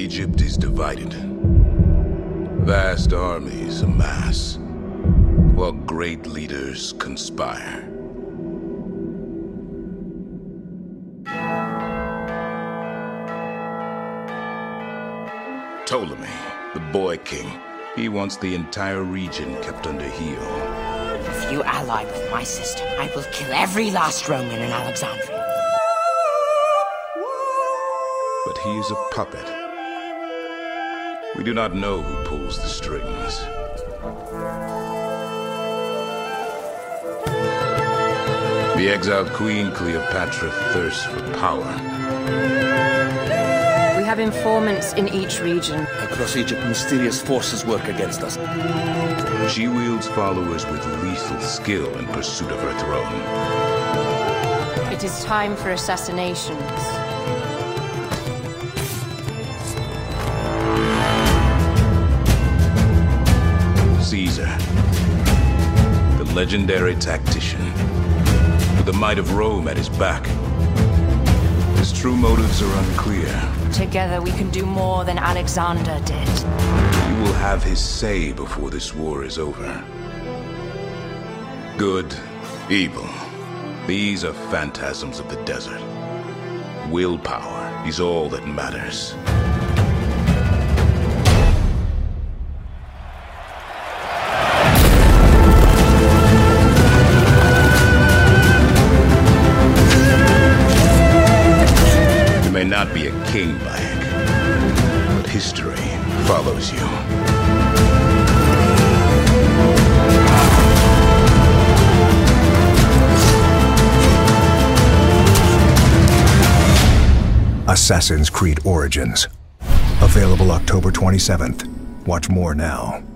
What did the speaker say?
Egypt is divided. Vast armies amass, while great leaders conspire. Ptolemy, the boy king, he wants the entire region kept under heel. If you ally with my system, I will kill every last Roman in Alexandria. But he is a puppet. We do not know who pulls the strings. The exiled queen Cleopatra thirsts for power. We have informants in each region. Across Egypt, mysterious forces work against us. She wields followers with lethal skill in pursuit of her throne. It is time for assassinations. Caesar, the legendary tactician, with the might of Rome at his back. His true motives are unclear. Together we can do more than Alexander did. You will have his say before this war is over. Good, evil, these are phantasms of the desert. Willpower is all that matters. You may not be a king, Bayek, but history follows you. Assassin's Creed Origins. Available October 27th. Watch more now.